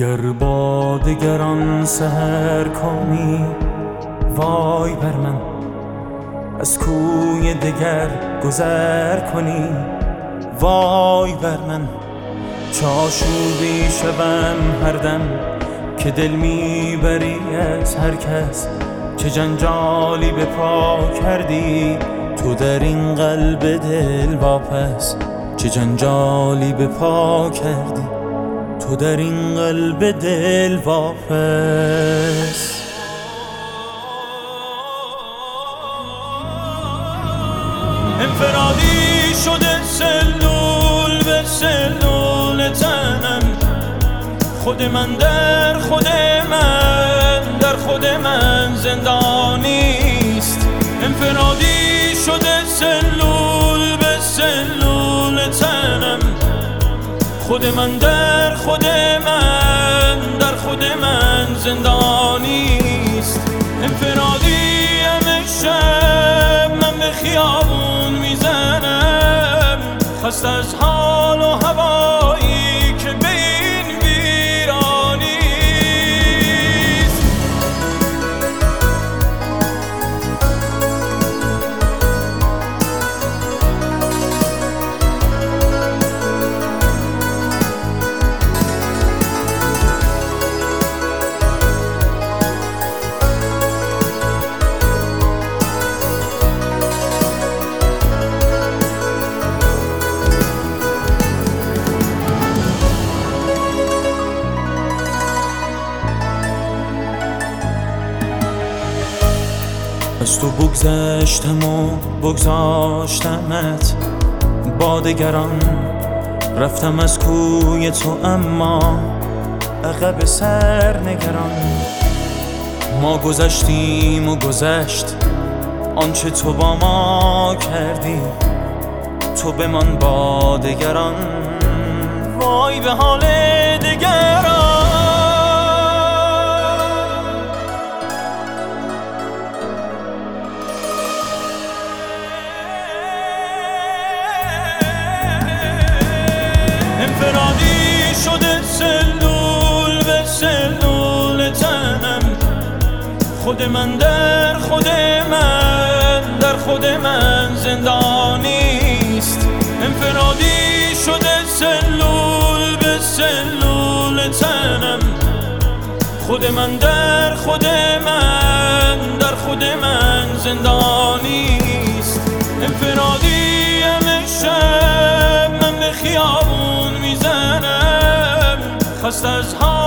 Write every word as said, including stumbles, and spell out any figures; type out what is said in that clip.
گر با دگران سحر کنی وای بر من، از کوی دگر گذر کنی وای بر من. چاشوبی شوم هر دم که دل میبری از هر کس، چه جنجالی به پا کردی تو در این قلب دل واپس، چه جنجالی به پا کردی تو در این قلب دل واپس. انفرادی شده سلول به سلول تنم، خود من در خود من در خود من زندانیست. انفرادی شده سلول به سلول تنم، خود من در خود من در خود من زندانیست. انفرادی همه شب من به خیابون میزنم، خسته از حال و هوایی که به این ویرانیست. از تو بگذشتم و بگذاشتمت، با دگران رفتم از کوی تو اما عقب سر نگران. ما گذشتیم و گذشت آنچه تو با ما کردی، تو بمان با دگران وای به حال دگران. انفرادی شده سلول به سلول تنم، خود من در خود من در خود من زندانیست. انفرادی شده سلول به سلول تنم، خود من در خود من در خود من زندانیست. انفرادی همه شب من به خیابون میزنم، خسته از حال